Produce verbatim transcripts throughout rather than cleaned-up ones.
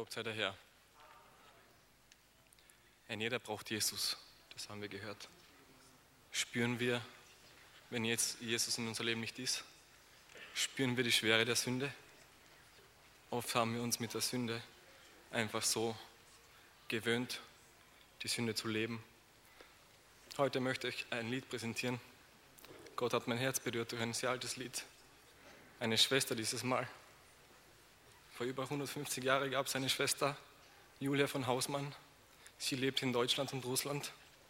Gelobt sei der Herr. Ein jeder braucht Jesus, das haben wir gehört. Spüren wir, wenn jetzt Jesus in unser Leben nicht ist? Spüren wir die Schwere der Sünde? Oft haben wir uns mit der Sünde einfach so gewöhnt, die Sünde zu leben. Heute möchte ich ein Lied präsentieren. Gott hat mein Herz berührt durch ein sehr altes Lied. Eine Schwester dieses Mal. Vor über hundertfünfzig Jahren gab es eine Schwester, Julia von Hausmann. Sie lebt in Deutschland und Russland.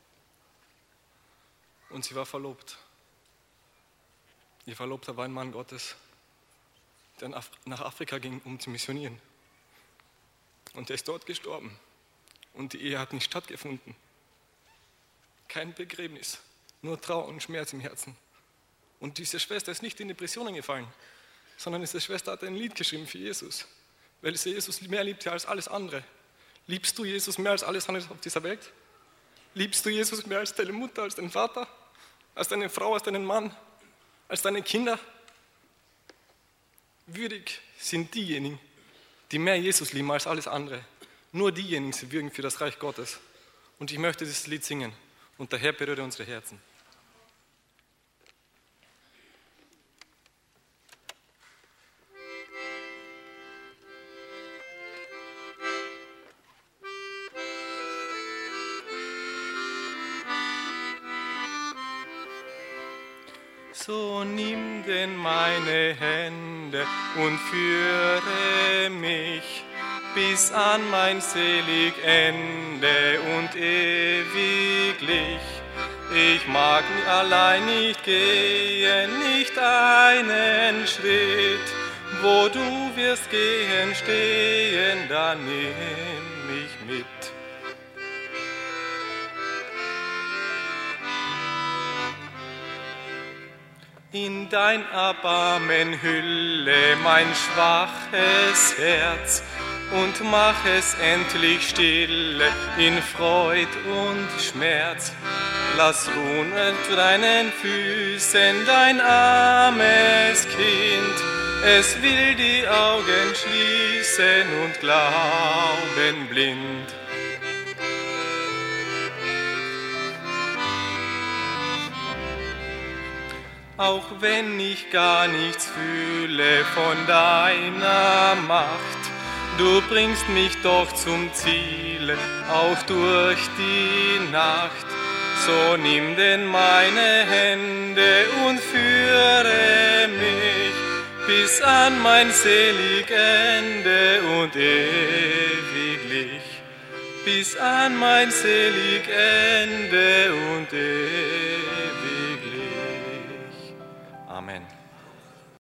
Und sie war verlobt. Ihr Verlobter war ein Mann Gottes, der nach Afrika ging, um zu missionieren. Und er ist dort gestorben. Und die Ehe hat nicht stattgefunden. Kein Begräbnis, nur Trauer und Schmerz im Herzen. Und diese Schwester ist nicht in Depressionen gefallen, sondern diese Schwester hat ein Lied geschrieben für Jesus, weil sie Jesus mehr liebt als alles andere. Liebst du Jesus mehr als alles andere auf dieser Welt? Liebst du Jesus mehr als deine Mutter, als deinen Vater, als deine Frau, als deinen Mann, als deine Kinder? Würdig sind diejenigen, die mehr Jesus lieben als alles andere. Nur diejenigen sind würdig für das Reich Gottes. Und ich möchte dieses Lied singen. Und der Herr berühre unsere Herzen. So nimm denn meine Hände und führe mich bis an mein selig Ende und ewiglich. Ich mag allein nicht gehen, nicht einen Schritt. Wo du wirst gehen, stehen, dann nimm mich mit. In dein Erbarmen hülle mein schwaches Herz und mach es endlich stille in Freud und Schmerz. Lass ruhen zu deinen Füßen dein armes Kind. Es will die Augen schließen und glauben blind. Auch wenn ich gar nichts fühle von deiner Macht, du bringst mich doch zum Ziele, auch durch die Nacht. So nimm denn meine Hände und führe mich bis an mein selig Ende und ewiglich. Bis an mein selig Ende und ewiglich. Amen.